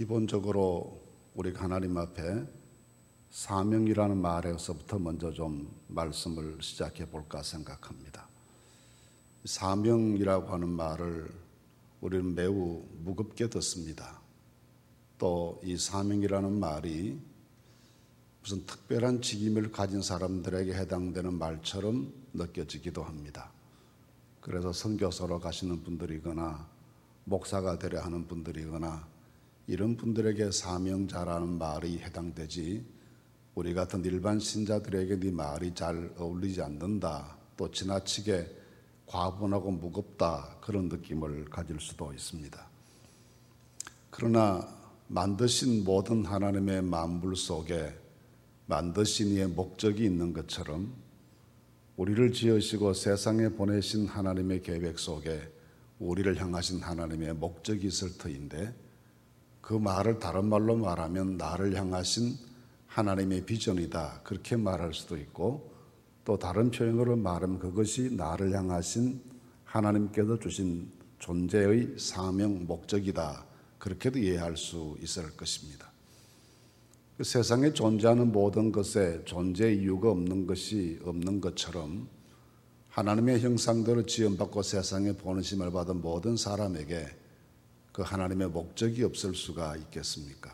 기본적으로 우리가 하나님 앞에 사명이라는 말에서부터 먼저 좀 말씀을 시작해 볼까 생각합니다. 사명이라고 하는 말을 우리는 매우 무겁게 듣습니다. 또 이 사명이라는 말이 무슨 특별한 직임을 가진 사람들에게 해당되는 말처럼 느껴지기도 합니다. 그래서 선교사로 가시는 분들이거나 목사가 되려 하는 분들이거나 이런 분들에게 사명자라는 말이 해당되지 우리 같은 일반 신자들에게 이 말이 잘 어울리지 않는다, 또 지나치게 과분하고 무겁다, 그런 느낌을 가질 수도 있습니다. 그러나 만드신 모든 하나님의 만물 속에 만드신 이의 목적이 있는 것처럼 우리를 지으시고 세상에 보내신 하나님의 계획 속에 우리를 향하신 하나님의 목적이 있을 터인데, 그 말을 다른 말로 말하면 나를 향하신 하나님의 비전이다, 그렇게 말할 수도 있고, 또 다른 표현으로 말하면 그것이 나를 향하신 하나님께서 주신 존재의 사명, 목적이다, 그렇게도 이해할 수 있을 것입니다. 세상에 존재하는 모든 것에 존재 이유가 없는 것이 없는 것처럼 하나님의 형상대로 지음받고 세상에 보내심을 받은 모든 사람에게 그 하나님의 목적이 없을 수가 있겠습니까?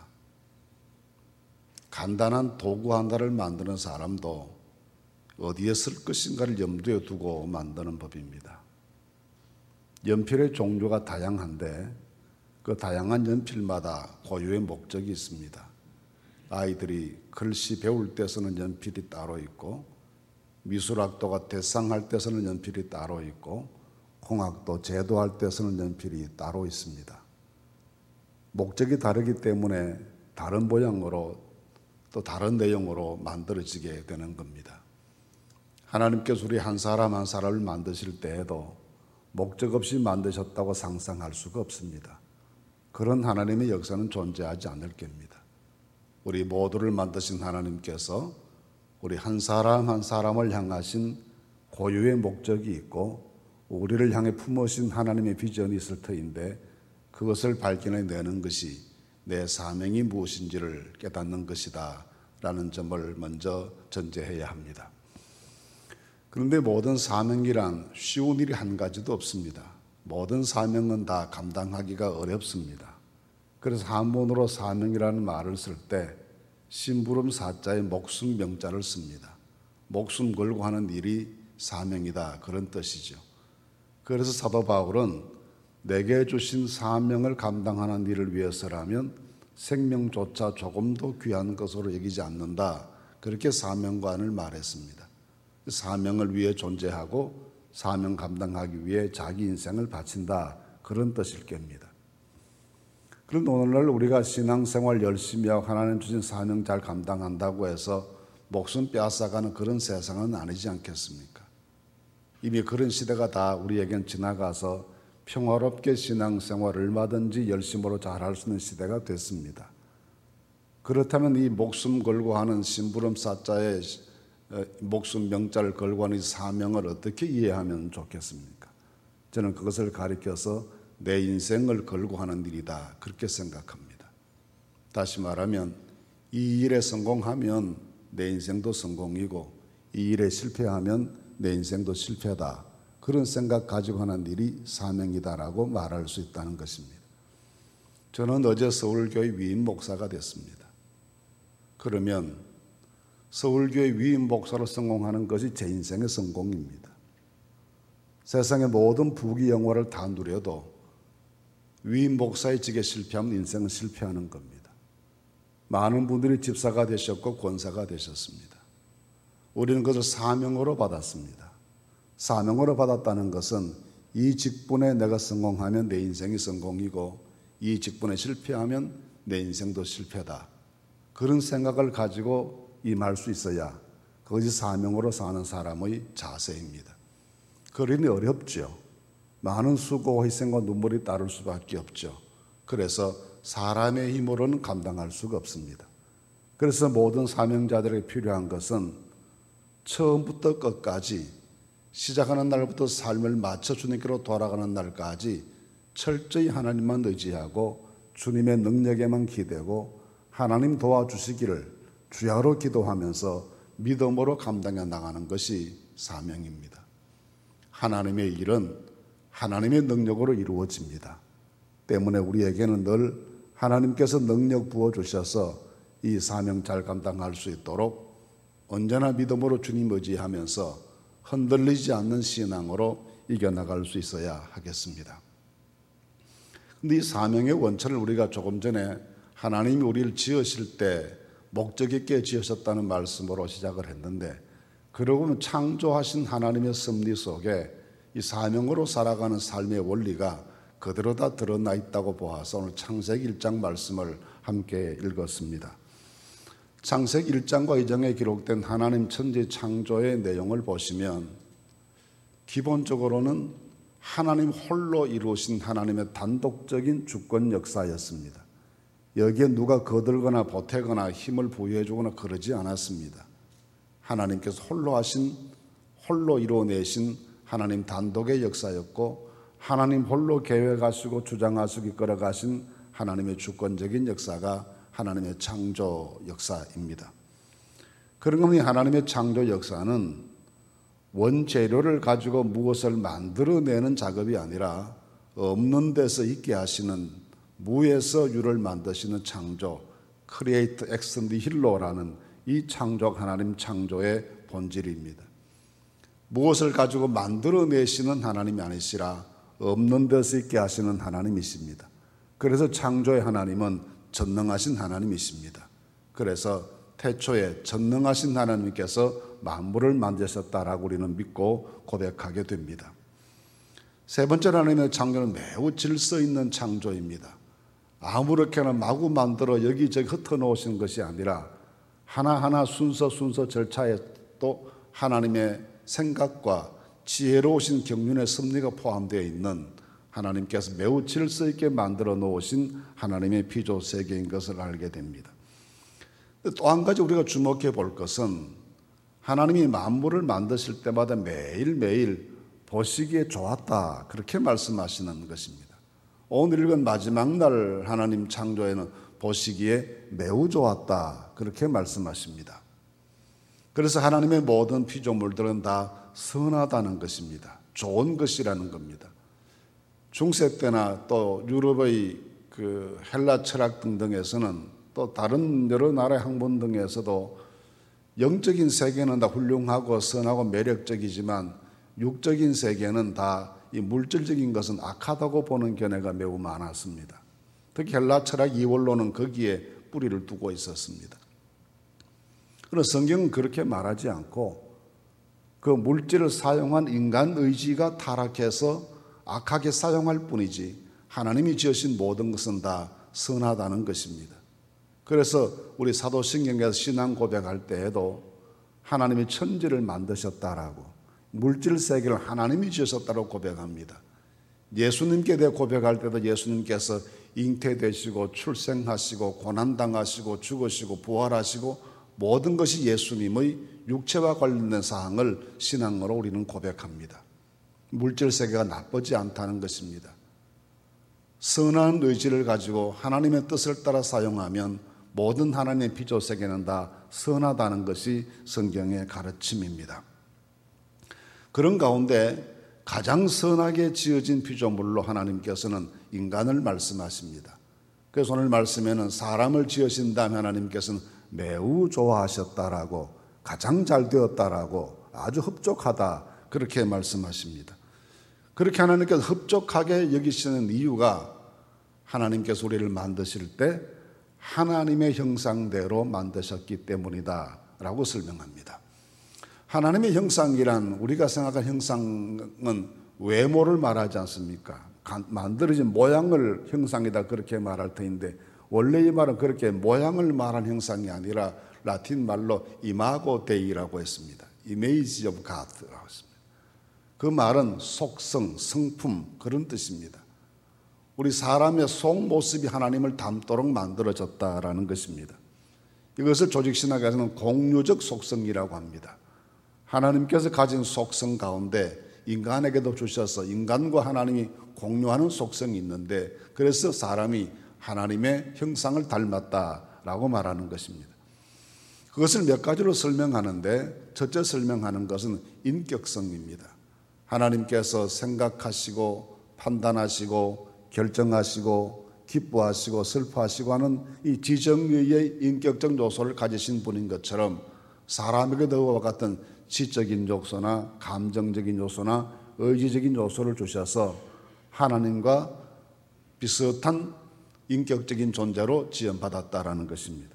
간단한 도구 하나를 만드는 사람도 어디에 쓸 것인가를 염두에 두고 만드는 법입니다. 연필의 종류가 다양한데 그 다양한 연필마다 고유의 목적이 있습니다. 아이들이 글씨 배울 때 쓰는 연필이 따로 있고, 미술학도가 대상할 때 쓰는 연필이 따로 있고, 공학도 제도할 때 쓰는 연필이 따로 있습니다. 목적이 다르기 때문에 다른 모양으로 또 다른 내용으로 만들어지게 되는 겁니다. 하나님께서 우리 한 사람 한 사람을 만드실 때에도 목적 없이 만드셨다고 상상할 수가 없습니다. 그런 하나님의 역사는 존재하지 않을 겁니다. 우리 모두를 만드신 하나님께서 우리 한 사람 한 사람을 향하신 고유의 목적이 있고 우리를 향해 품으신 하나님의 비전이 있을 터인데, 그것을 발견해내는 것이 내 사명이 무엇인지를 깨닫는 것이다 라는 점을 먼저 전제해야 합니다. 그런데 모든 사명이란 쉬운 일이 한 가지도 없습니다. 모든 사명은 다 감당하기가 어렵습니다. 그래서 한문으로 사명이라는 말을 쓸 때 심부름 사자에 목숨 명자를 씁니다. 목숨 걸고 하는 일이 사명이다, 그런 뜻이죠. 그래서 사도 바울은 내게 주신 사명을 감당하는 일을 위해서라면 생명조차 조금도 귀한 것으로 여기지 않는다, 그렇게 사명관을 말했습니다. 사명을 위해 존재하고 사명 감당하기 위해 자기 인생을 바친다, 그런 뜻일 겁니다. 그런데 오늘날 우리가 신앙생활 열심히 하고 하나님 주신 사명 잘 감당한다고 해서 목숨 빼앗아가는 그런 세상은 아니지 않겠습니까? 이미 그런 시대가 다 우리에겐 지나가서 평화롭게 신앙생활을 얼마든지 열심으로 잘할 수 있는 시대가 됐습니다. 그렇다면 이 목숨 걸고 하는 심부름 사자의 목숨 명자를 걸고 하는 이 사명을 어떻게 이해하면 좋겠습니까? 저는 그것을 가리켜서 내 인생을 걸고 하는 일이다, 그렇게 생각합니다. 다시 말하면 이 일에 성공하면 내 인생도 성공이고 이 일에 실패하면 내 인생도 실패다, 그런 생각 가지고 하는 일이 사명이다라고 말할 수 있다는 것입니다. 저는 어제 서울교회 위임 목사가 됐습니다. 그러면 서울교회 위임 목사로 성공하는 것이 제 인생의 성공입니다. 세상의 모든 부귀 영화를 다 누려도 위임 목사의 직에 실패하면 인생은 실패하는 겁니다. 많은 분들이 집사가 되셨고 권사가 되셨습니다. 우리는 그것을 사명으로 받았습니다. 사명으로 받았다는 것은 이 직분에 내가 성공하면 내 인생이 성공이고 이 직분에 실패하면 내 인생도 실패다, 그런 생각을 가지고 임할 수 있어야 그것이 사명으로 사는 사람의 자세입니다. 그러니 어렵죠. 많은 수고와 희생과 눈물이 따를 수밖에 없죠. 그래서 사람의 힘으로는 감당할 수가 없습니다. 그래서 모든 사명자들에게 필요한 것은 처음부터 끝까지, 시작하는 날부터 삶을 맞춰 주님께로 돌아가는 날까지 철저히 하나님만 의지하고 주님의 능력에만 기대고 하나님 도와주시기를 주야로 기도하면서 믿음으로 감당해 나가는 것이 사명입니다. 하나님의 일은 하나님의 능력으로 이루어집니다. 때문에 우리에게는 늘 하나님께서 능력 부어주셔서 이 사명 잘 감당할 수 있도록 언제나 믿음으로 주님 의지하면서 흔들리지 않는 신앙으로 이겨나갈 수 있어야 하겠습니다. 근데 이 사명의 원천을 우리가 조금 전에 하나님이 우리를 지으실 때 목적 있게 지으셨다는 말씀으로 시작을 했는데, 그러고 보면 창조하신 하나님의 섭리 속에 이 사명으로 살아가는 삶의 원리가 그대로 다 드러나 있다고 보아서 오늘 창세기 1장 말씀을 함께 읽었습니다. 창세기 1장과 2장에 기록된 하나님 천지 창조의 내용을 보시면 기본적으로는 하나님 홀로 이루신 하나님의 단독적인 주권 역사였습니다. 여기에 누가 거들거나 보태거나 힘을 부여해 주거나 그러지 않았습니다. 하나님께서 홀로 이루어내신 하나님 단독의 역사였고, 하나님 홀로 계획하시고 주장하시고 이끌어가신 하나님의 주권적인 역사가 하나님의 창조 역사입니다. 그런 겁니다. 하나님의 창조 역사는 원재료를 가지고 무엇을 만들어내는 작업이 아니라 없는 데서 있게 하시는, 무에서 유를 만드시는 창조, 크리에이트 엑스 니힐로라는 이 창조, 하나님 창조의 본질입니다. 무엇을 가지고 만들어내시는 하나님이 아니시라 없는 데서 있게 하시는 하나님이십니다. 그래서 창조의 하나님은 전능하신 하나님이십니다. 그래서 태초에 전능하신 하나님께서 만물을 만드셨다라고 우리는 믿고 고백하게 됩니다. 세 번째, 하나님의 창조는 매우 질서 있는 창조입니다. 아무렇게나 마구 만들어 여기저기 흩어놓으신 것이 아니라 하나하나 순서 절차에 또 하나님의 생각과 지혜로우신 경륜의 섭리가 포함되어 있는, 하나님께서 매우 질서 있게 만들어 놓으신 하나님의 피조 세계인 것을 알게 됩니다. 또 한 가지 우리가 주목해 볼 것은 하나님이 만물을 만드실 때마다 매일매일 보시기에 좋았다, 그렇게 말씀하시는 것입니다. 오늘 읽은 마지막 날 하나님 창조에는 보시기에 매우 좋았다, 그렇게 말씀하십니다. 그래서 하나님의 모든 피조물들은 다 선하다는 것입니다. 좋은 것이라는 겁니다. 중세 때나 또 유럽의 그 헬라 철학 등등에서는, 또 다른 여러 나라의 학문 등에서도 영적인 세계는 다 훌륭하고 선하고 매력적이지만 육적인 세계는 다 이 물질적인 것은 악하다고 보는 견해가 매우 많았습니다. 특히 헬라 철학 이원론은 거기에 뿌리를 두고 있었습니다. 그러나 성경은 그렇게 말하지 않고 그 물질을 사용한 인간 의지가 타락해서 악하게 사용할 뿐이지 하나님이 지으신 모든 것은 다 선하다는 것입니다. 그래서 우리 사도신경에서 신앙 고백할 때에도 하나님이 천지를 만드셨다라고, 물질 세계를 하나님이 지으셨다고 고백합니다. 예수님께 대해 고백할 때도 예수님께서 잉태되시고 출생하시고 고난당하시고 죽으시고 부활하시고 모든 것이 예수님의 육체와 관련된 사항을 신앙으로 우리는 고백합니다. 물질 세계가 나쁘지 않다는 것입니다. 선한 의지를 가지고 하나님의 뜻을 따라 사용하면 모든 하나님의 피조 세계는 다 선하다는 것이 성경의 가르침입니다. 그런 가운데 가장 선하게 지어진 피조물로 하나님께서는 인간을 말씀하십니다. 그래서 오늘 말씀에는 사람을 지으신 다음에 하나님께서는 매우 좋아하셨다라고, 가장 잘 되었다라고, 아주 흡족하다, 그렇게 말씀하십니다. 그렇게 하나님께서 흡족하게 여기시는 이유가 하나님께서 우리를 만드실 때 하나님의 형상대로 만드셨기 때문이다 라고 설명합니다. 하나님의 형상이란 우리가 생각한 형상은 외모를 말하지 않습니까? 만들어진 모양을 형상이다, 그렇게 말할 터인데 원래 이 말은 그렇게 모양을 말한 형상이 아니라 라틴 말로 이마고 데이라고 했습니다. Image of God라고 했습니다. 그 말은 속성, 성품, 그런 뜻입니다. 우리 사람의 속모습이 하나님을 닮도록 만들어졌다라는 것입니다. 이것을 조직신학에서는 공유적 속성이라고 합니다. 하나님께서 가진 속성 가운데 인간에게도 주셔서 인간과 하나님이 공유하는 속성이 있는데, 그래서 사람이 하나님의 형상을 닮았다라고 말하는 것입니다. 그것을 몇 가지로 설명하는데 첫째 설명하는 것은 인격성입니다. 하나님께서 생각하시고 판단하시고 결정하시고 기뻐하시고 슬퍼하시고 하는 이 지정의의 인격적 요소를 가지신 분인 것처럼 사람에게도 그와 같은 지적인 요소나 감정적인 요소나 의지적인 요소를 주셔서 하나님과 비슷한 인격적인 존재로 지음받았다라는 것입니다.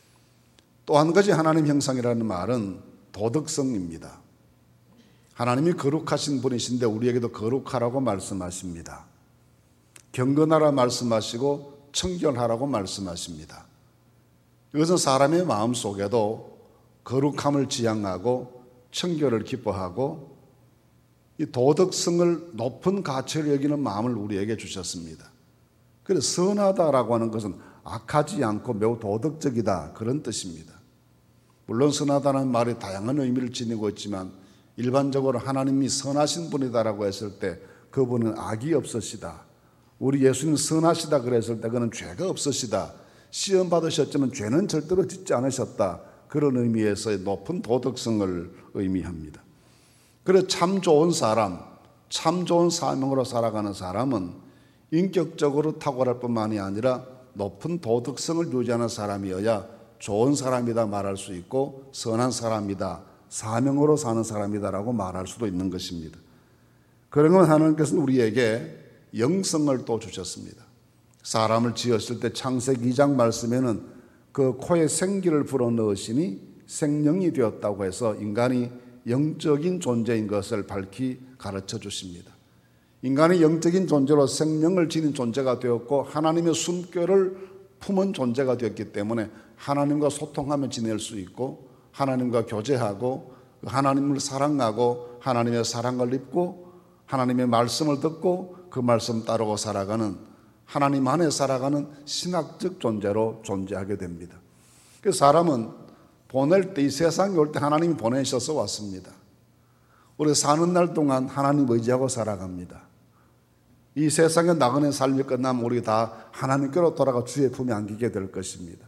또 한 가지 하나님 형상이라는 말은 도덕성입니다. 하나님이 거룩하신 분이신데 우리에게도 거룩하라고 말씀하십니다. 경건하라 말씀하시고 청결하라고 말씀하십니다. 이것은 사람의 마음 속에도 거룩함을 지향하고 청결을 기뻐하고 이 도덕성을 높은 가치를 여기는 마음을 우리에게 주셨습니다. 그래서 선하다라고 하는 것은 악하지 않고 매우 도덕적이다 그런 뜻입니다. 물론 선하다는 말이 다양한 의미를 지니고 있지만 일반적으로 하나님이 선하신 분이다라고 했을 때 그분은 악이 없으시다. 우리 예수님 선하시다 그랬을 때 그는 죄가 없으시다. 시험 받으셨지만 죄는 절대로 짓지 않으셨다. 그런 의미에서의 높은 도덕성을 의미합니다. 그래서 참 좋은 사람, 참 좋은 사명으로 살아가는 사람은 인격적으로 탁월할 뿐만이 아니라 높은 도덕성을 유지하는 사람이어야 좋은 사람이다 말할 수 있고 선한 사람이다, 사명으로 사는 사람이다라고 말할 수도 있는 것입니다. 그러면 하나님께서는 우리에게 영성을 또 주셨습니다. 사람을 지었을 때 창세기 2장 말씀에는 그 코에 생기를 불어넣으시니 생명이 되었다고 해서 인간이 영적인 존재인 것을 밝히 가르쳐 주십니다. 인간이 영적인 존재로 생명을 지닌 존재가 되었고 하나님의 숨결을 품은 존재가 되었기 때문에 하나님과 소통하며 지낼 수 있고 하나님과 교제하고 하나님을 사랑하고 하나님의 사랑을 입고 하나님의 말씀을 듣고 그 말씀 따르고 살아가는 하나님 안에 살아가는 신학적 존재로 존재하게 됩니다. 그래서 사람은 보낼 때 이 세상에 올 때 하나님이 보내셔서 왔습니다. 우리 사는 날 동안 하나님 의지하고 살아갑니다. 이 세상에 나그네 삶이 끝나면 우리 다 하나님께로 돌아가 주의 품에 안기게 될 것입니다.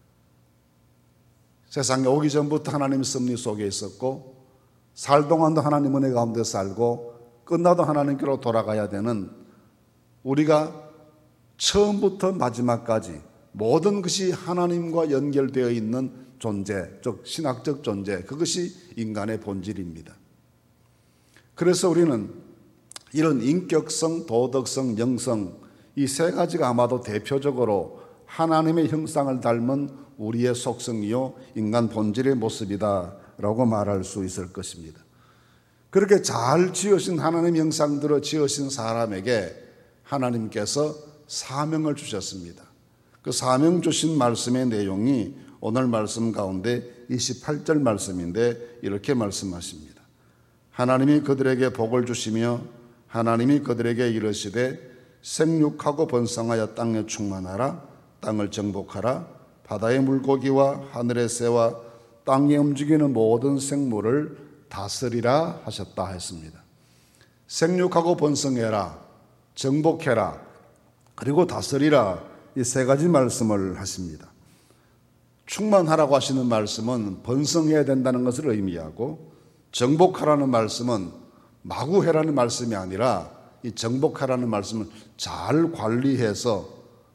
세상에 오기 전부터 하나님 섭리 속에 있었고 살 동안도 하나님 은혜 가운데 살고 끝나도 하나님께로 돌아가야 되는 우리가 처음부터 마지막까지 모든 것이 하나님과 연결되어 있는 존재, 즉 신학적 존재, 그것이 인간의 본질입니다. 그래서 우리는 이런 인격성, 도덕성, 영성 이 세 가지가 아마도 대표적으로 하나님의 형상을 닮은 우리의 속성이요 인간 본질의 모습이다라고 말할 수 있을 것입니다. 그렇게 잘 지으신 하나님 형상대로 지으신 사람에게 하나님께서 사명을 주셨습니다. 그 사명 주신 말씀의 내용이 오늘 말씀 가운데 28절 말씀인데 이렇게 말씀하십니다. 하나님이 그들에게 복을 주시며 하나님이 그들에게 이르시되 생육하고 번성하여 땅에 충만하라. 땅을 정복하라. 바다의 물고기와 하늘의 새와 땅에 움직이는 모든 생물을 다스리라 하셨다 했습니다. 생육하고 번성해라, 정복해라, 그리고 다스리라 이 세 가지 말씀을 하십니다. 충만하라고 하시는 말씀은 번성해야 된다는 것을 의미하고 정복하라는 말씀은 마구 해라는 말씀이 아니라 이 정복하라는 말씀은 잘 관리해서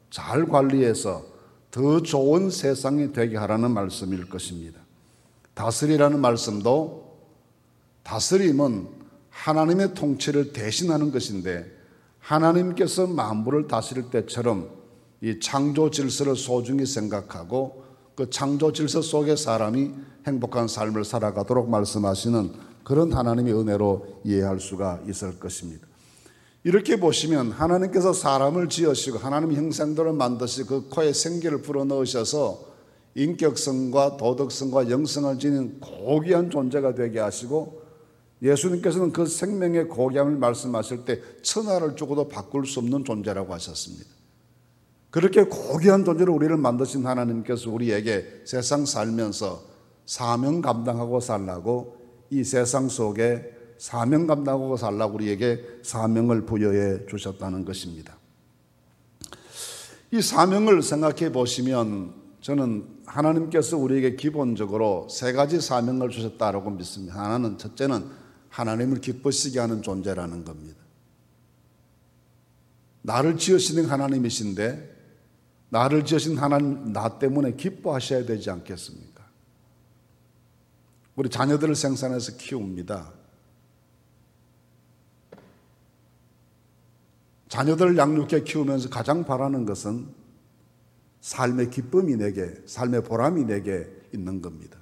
더 좋은 세상이 되게 하라는 말씀일 것입니다. 다스리라는 말씀도 다스림은 하나님의 통치를 대신하는 것인데 하나님께서 만물을 다스릴 때처럼 이 창조 질서를 소중히 생각하고 그 창조 질서 속에 사람이 행복한 삶을 살아가도록 말씀하시는 그런 하나님의 은혜로 이해할 수가 있을 것입니다. 이렇게 보시면 하나님께서 사람을 지으시고 하나님의 형상대로 만드시고 그 코에 생기를 불어넣으셔서 인격성과 도덕성과 영성을 지닌 고귀한 존재가 되게 하시고 예수님께서는 그 생명의 고귀함을 말씀하실 때 천하를 주고도 바꿀 수 없는 존재라고 하셨습니다. 그렇게 고귀한 존재로 우리를 만드신 하나님께서 우리에게 세상 살면서 사명 감당하고 살라고 이 세상 속에 사명 감당하고 살라고 우리에게 사명을 부여해 주셨다는 것입니다. 이 사명을 생각해 보시면 저는 하나님께서 우리에게 기본적으로 세 가지 사명을 주셨다라고 믿습니다. 첫째는 하나님을 기쁘시게 하는 존재라는 겁니다. 나를 지으신 하나님이신데 나를 지으신 하나님 나 때문에 기뻐하셔야 되지 않겠습니까? 우리 자녀들을 생산해서 키웁니다. 자녀들을 양육해 키우면서 가장 바라는 것은 삶의 기쁨이 내게, 삶의 보람이 내게 있는 겁니다.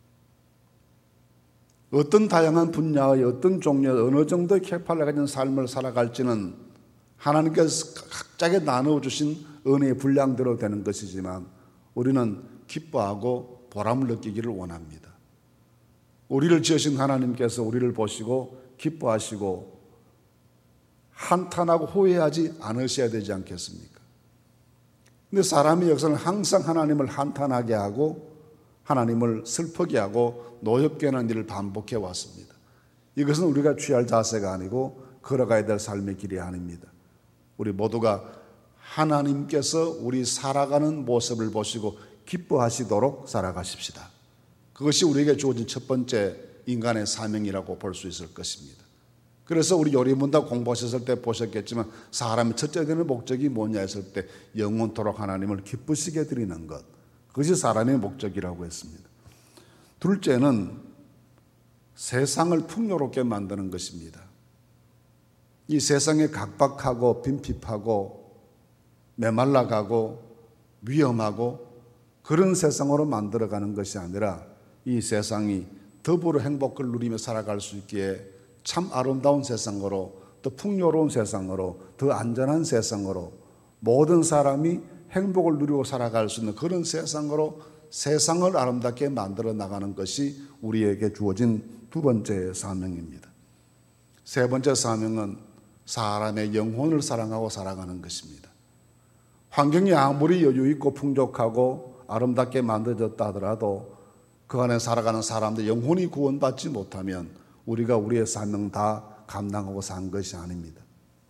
어떤 다양한 분야의 어떤 종류의 어느 정도의 캐파를 가진 삶을 살아갈지는 하나님께서 각자에게 나누어주신 은혜의 분량대로 되는 것이지만 우리는 기뻐하고 보람을 느끼기를 원합니다. 우리를 지으신 하나님께서 우리를 보시고 기뻐하시고 한탄하고 후회하지 않으셔야 되지 않겠습니까? 근데 사람의 역사는 항상 하나님을 한탄하게 하고 하나님을 슬프게 하고 노엽게 하는 일을 반복해 왔습니다. 이것은 우리가 취할 자세가 아니고 걸어가야 될 삶의 길이 아닙니다. 우리 모두가 하나님께서 우리 살아가는 모습을 보시고 기뻐하시도록 살아가십시다. 그것이 우리에게 주어진 첫 번째 인간의 사명이라고 볼 수 있을 것입니다. 그래서 우리 요리문답 공부하셨을 때 보셨겠지만 사람의 첫째 되는 목적이 뭐냐 했을 때 영원토록 하나님을 기쁘시게 드리는 것, 그것이 사람의 목적이라고 했습니다. 둘째는 세상을 풍요롭게 만드는 것입니다. 이 세상에 각박하고 빈핍하고 메말라가고 위험하고 그런 세상으로 만들어가는 것이 아니라 이 세상이 더불어 행복을 누리며 살아갈 수 있기에 참 아름다운 세상으로, 더 풍요로운 세상으로, 더 안전한 세상으로 모든 사람이 행복을 누리고 살아갈 수 있는 그런 세상으로 세상을 아름답게 만들어 나가는 것이 우리에게 주어진 두 번째 사명입니다. 세 번째 사명은 사람의 영혼을 사랑하고 살아가는 것입니다. 환경이 아무리 여유 있고 풍족하고 아름답게 만들어졌다 하더라도 그 안에 살아가는 사람들 영혼이 구원받지 못하면 우리가 우리의 사명 다 감당하고 산 것이 아닙니다.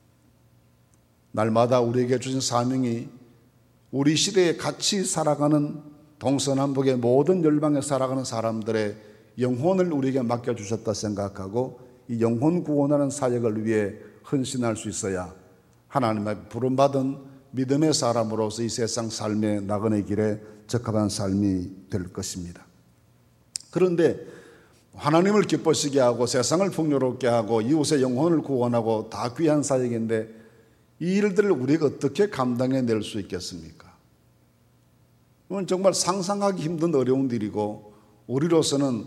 날마다 우리에게 주신 사명이 우리 시대에 같이 살아가는 동서남북의 모든 열방에 살아가는 사람들의 영혼을 우리에게 맡겨주셨다 생각하고 이 영혼 구원하는 사역을 위해 헌신할 수 있어야 하나님의 부름받은 믿음의 사람으로서 이 세상 삶의 나그네 길에 적합한 삶이 될 것입니다. 그런데 하나님을 기쁘시게 하고 세상을 풍요롭게 하고 이웃의 영혼을 구원하고 다 귀한 사역인데 이 일들을 우리가 어떻게 감당해낼 수 있겠습니까? 이건 정말 상상하기 힘든 어려운 일이고 우리로서는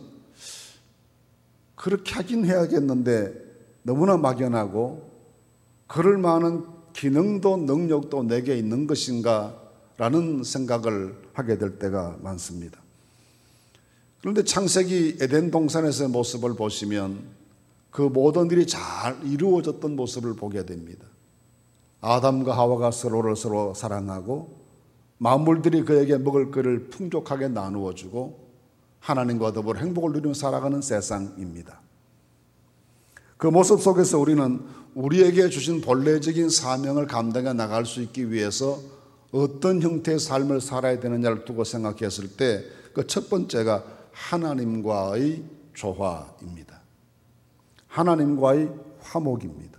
그렇게 하긴 해야겠는데 너무나 막연하고 그럴 만한 기능도 능력도 내게 있는 것인가 라는 생각을 하게 될 때가 많습니다. 그런데 창세기 에덴 동산에서의 모습을 보시면 그 모든 일이 잘 이루어졌던 모습을 보게 됩니다. 아담과 하와가 서로를 서로 사랑하고 만물들이 그에게 먹을 것을 풍족하게 나누어 주고 하나님과 더불어 행복을 누리며 살아가는 세상입니다. 그 모습 속에서 우리는 우리에게 주신 본래적인 사명을 감당해 나갈 수 있기 위해서 어떤 형태의 삶을 살아야 되느냐를 두고 생각했을 때 그 첫 번째가 하나님과의 조화입니다. 하나님과의 화목입니다.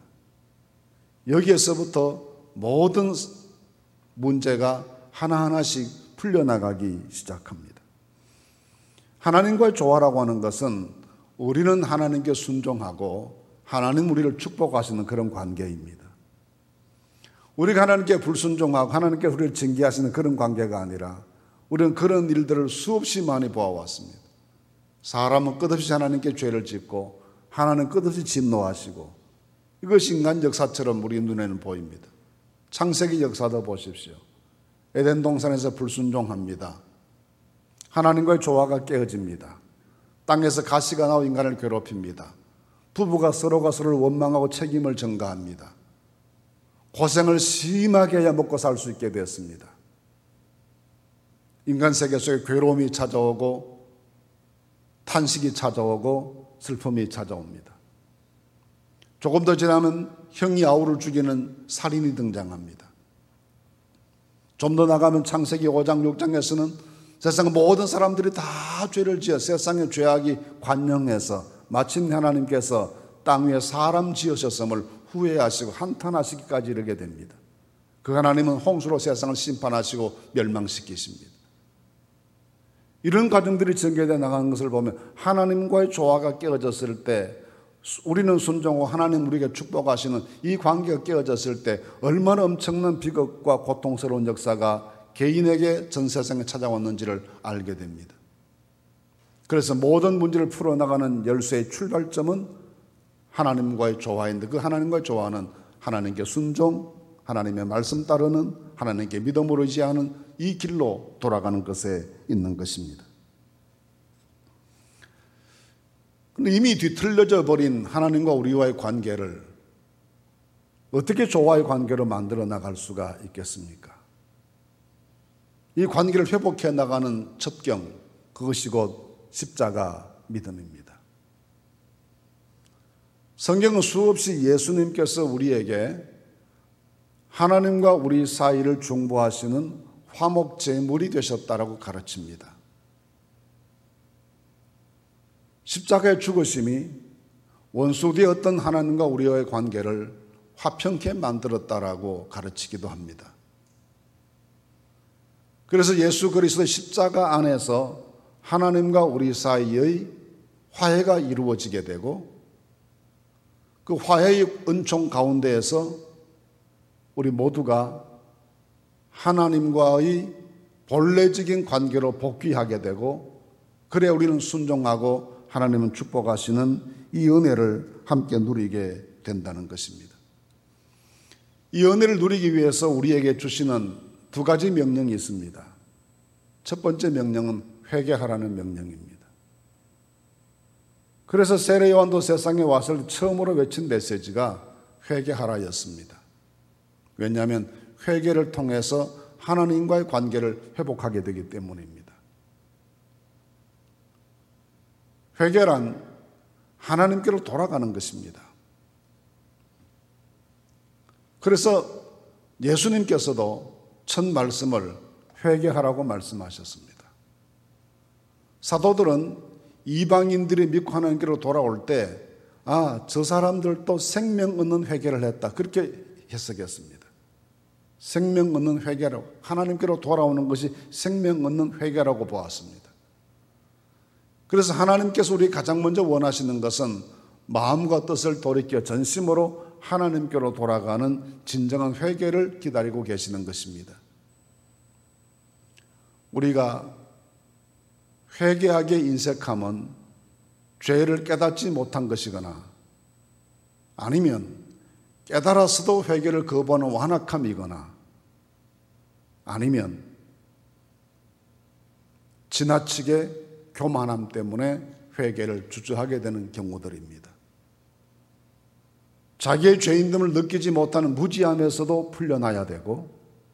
여기에서부터 모든 문제가 하나하나씩 풀려나가기 시작합니다. 하나님과의 조화라고 하는 것은 우리는 하나님께 순종하고 하나님 우리를 축복하시는 그런 관계입니다. 우리가 하나님께 불순종하고 하나님께 우리를 징계하시는 그런 관계가 아니라 우리는 그런 일들을 수없이 많이 보아왔습니다. 사람은 끝없이 하나님께 죄를 짓고 하나님 끝없이 진노하시고 이것이 인간 역사처럼 우리 눈에는 보입니다. 창세기 역사도 보십시오. 에덴 동산에서 불순종합니다. 하나님과의 조화가 깨어집니다. 땅에서 가시가 나와 인간을 괴롭힙니다. 부부가 서로가 서로를 원망하고 책임을 전가합니다. 고생을 심하게 해야 먹고 살 수 있게 되었습니다. 인간 세계 속에 괴로움이 찾아오고 탄식이 찾아오고 슬픔이 찾아옵니다. 조금 더 지나면 형이 아우를 죽이는 살인이 등장합니다. 좀 더 나가면 창세기 5장 6장에서는 세상 모든 사람들이 다 죄를 지어 세상의 죄악이 관영해서 마침 하나님께서 땅 위에 사람 지으셨음을 후회하시고 한탄하시기까지 이르게 됩니다. 그 하나님은 홍수로 세상을 심판하시고 멸망시키십니다. 이런 과정들이 전개되어 나가는 것을 보면 하나님과의 조화가 깨어졌을 때, 우리는 순종하고 하나님 우리에게 축복하시는 이 관계가 깨어졌을 때 얼마나 엄청난 비극과 고통스러운 역사가 개인에게 전 세상에 찾아왔는지를 알게 됩니다. 그래서 모든 문제를 풀어나가는 열쇠의 출발점은 하나님과의 조화인데, 그 하나님과의 조화는 하나님께 순종, 하나님의 말씀 따르는, 하나님께 믿음으로 의지하는 이 길로 돌아가는 것에 있는 것입니다. 근데 이미 뒤틀려져 버린 하나님과 우리와의 관계를 어떻게 조화의 관계로 만들어 나갈 수가 있겠습니까? 이 관계를 회복해 나가는 첩경, 그것이 곧 십자가 믿음입니다. 성경은 수없이 예수님께서 우리에게 하나님과 우리 사이를 중보하시는 화목제물이 되셨다라고 가르칩니다. 십자가의 죽으심이 원수되어 어떤 하나님과 우리와의 관계를 화평케 만들었다라고 가르치기도 합니다. 그래서 예수 그리스도의 십자가 안에서 하나님과 우리 사이의 화해가 이루어지게 되고, 그 화해의 은총 가운데에서 우리 모두가 하나님과의 본래적인 관계로 복귀하게 되고, 그래 우리는 순종하고 하나님은 축복하시는 이 은혜를 함께 누리게 된다는 것입니다. 이 은혜를 누리기 위해서 우리에게 주시는 두 가지 명령이 있습니다. 첫 번째 명령은 회개하라는 명령입니다. 그래서 세례 요한도 세상에 왔을 때 처음으로 외친 메시지가 회개하라였습니다. 왜냐하면 회개를 통해서 하나님과의 관계를 회복하게 되기 때문입니다. 회개란 하나님께로 돌아가는 것입니다. 그래서 예수님께서도 첫 말씀을 회개하라고 말씀하셨습니다. 사도들은 이방인들이 믿고 하나님께로 돌아올 때, 저 사람들도 생명 얻는 회개를 했다, 그렇게 해석했습니다. 생명 얻는 회개라고, 하나님께로 돌아오는 것이 생명 얻는 회개라고 보았습니다. 그래서 하나님께서 우리 가장 먼저 원하시는 것은 마음과 뜻을 돌이켜 전심으로 하나님께로 돌아가는 진정한 회개를 기다리고 계시는 것입니다. 우리가 회개하게 인색함은 죄를 깨닫지 못한 것이거나, 아니면 깨달았어도 회개를 거부하는 완악함이거나, 아니면 지나치게 교만함 때문에 회개를 주저하게 되는 경우들입니다. 자기의 죄인됨을 느끼지 못하는 무지함에서도 풀려나야 되고,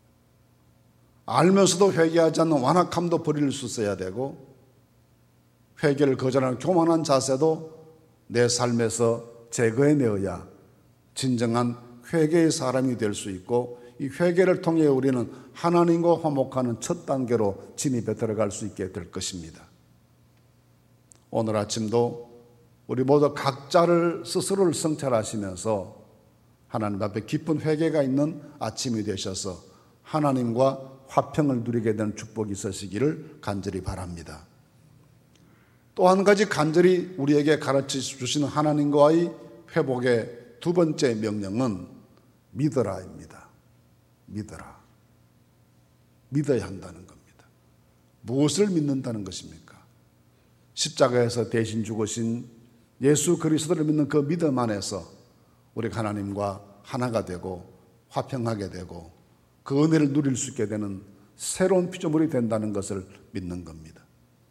알면서도 회개하지 않는 완악함도 버릴 수 있어야 되고, 회개를 거절하는 교만한 자세도 내 삶에서 제거해내어야 진정한 회개의 사람이 될 수 있고, 이 회개를 통해 우리는 하나님과 화목하는 첫 단계로 진입해 들어갈 수 있게 될 것입니다. 오늘 아침도 우리 모두 각자를 스스로를 성찰하시면서 하나님 앞에 깊은 회개가 있는 아침이 되셔서 하나님과 화평을 누리게 되는 축복이 있으시기를 간절히 바랍니다. 또 한 가지 간절히 우리에게 가르쳐 주시는 하나님과의 회복의 두 번째 명령은 믿어라입니다. 믿어라. 믿어야 한다는 겁니다. 무엇을 믿는다는 것입니까? 십자가에서 대신 죽으신 예수 그리스도를 믿는 그 믿음 안에서 우리가 하나님과 하나가 되고 화평하게 되고 그 은혜를 누릴 수 있게 되는 새로운 피조물이 된다는 것을 믿는 겁니다.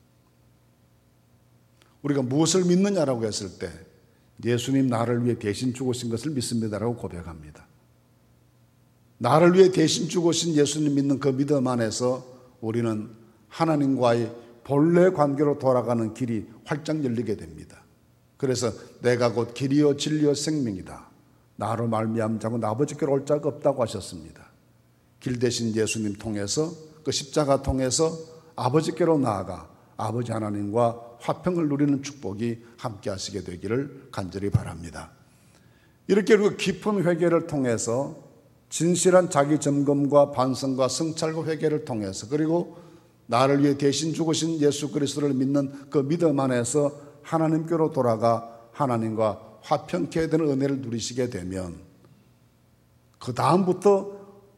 우리가 무엇을 믿느냐라고 했을 때 예수님 나를 위해 대신 죽으신 것을 믿습니다라고 고백합니다. 나를 위해 대신 죽으신 예수님 믿는 그 믿음 안에서 우리는 하나님과의 본래 관계로 돌아가는 길이 활짝 열리게 됩니다. 그래서 내가 곧 길이요 진리요 생명이다. 나로 말미암지 않고 아버지께로 올 자가 없다고 하셨습니다. 길 대신 예수님 통해서 그 십자가 통해서 아버지께로 나아가 아버지 하나님과 화평을 누리는 축복이 함께 하시게 되기를 간절히 바랍니다. 이렇게 그 깊은 회개를 통해서 진실한 자기 점검과 반성과 성찰과 회개를 통해서 그리고 나를 위해 대신 죽으신 예수 그리스도를 믿는 그 믿음 안에서 하나님께로 돌아가 하나님과 화평케 되는 은혜를 누리시게 되면 그 다음부터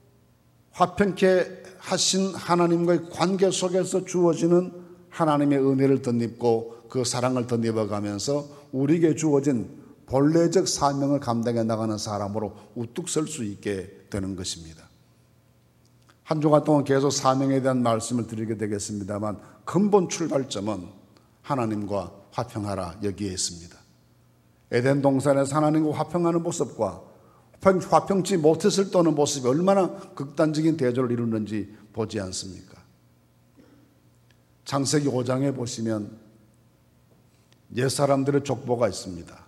화평케 하신 하나님과의 관계 속에서 주어지는 하나님의 은혜를 덧입고 그 사랑을 덧입어가면서 우리에게 주어진 본래적 사명을 감당해 나가는 사람으로 우뚝 설 수 있게 되는 것입니다. 한 주간 동안 계속 사명에 대한 말씀을 드리게 되겠습니다만 근본 출발점은 하나님과 화평하라 여기에 있습니다. 에덴 동산에서 하나님과 화평하는 모습과 화평치 못했을 때는 모습이 얼마나 극단적인 대조를 이루는지 보지 않습니까? 창세기 5장에 보시면 옛사람들의 족보가 있습니다.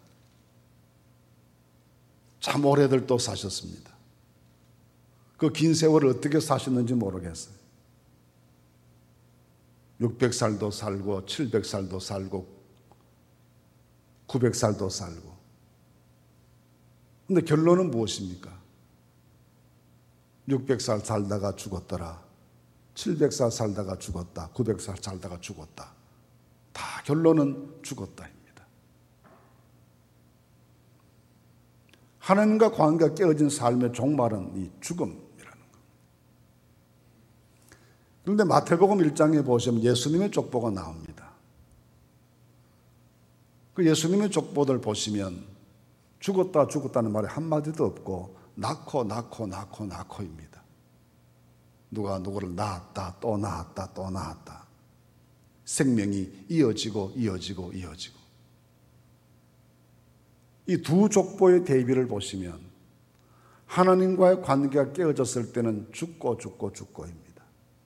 참 오래들 또 사셨습니다. 그 긴 세월을 어떻게 사셨는지 모르겠어요. 600살도 살고 700살도 살고 900살도 살고. 근데 결론은 무엇입니까? 600살 살다가 죽었더라. 700살 살다가 죽었다. 900살 살다가 죽었다. 다 결론은 죽었다입니다. 하나님과 관계가 깨어진 삶의 종말은 이 죽음이라는 겁니다. 그런데 마태복음 1장에 보시면 예수님의 족보가 나옵니다. 그 예수님의 족보들 보시면 죽었다 죽었다는 말이 한마디도 없고 낳고입니다. 누가 누구를 낳았다 또 낳았다 또 낳았다. 생명이 이어지고 이 두 족보의 대비를 보시면 하나님과의 관계가 깨어졌을 때는 죽고입니다.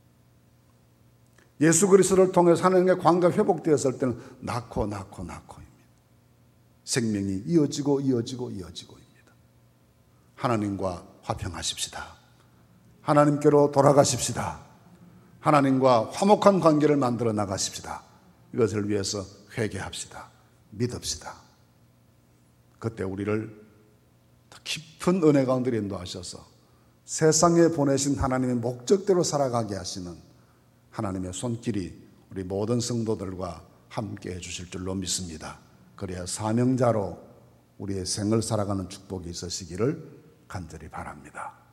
예수 그리스도를 통해서 하나님과의 관계가 회복되었을 때는 낳고입니다. 생명이 이어지고입니다. 하나님과 화평하십시다. 하나님께로 돌아가십시다. 하나님과 화목한 관계를 만들어 나가십시다. 이것을 위해서 회개합시다. 믿읍시다. 그때 우리를 더 깊은 은혜 가운데 인도하셔서 세상에 보내신 하나님의 목적대로 살아가게 하시는 하나님의 손길이 우리 모든 성도들과 함께 해주실 줄로 믿습니다. 그래야 사명자로 우리의 생을 살아가는 축복이 있으시기를 간절히 바랍니다.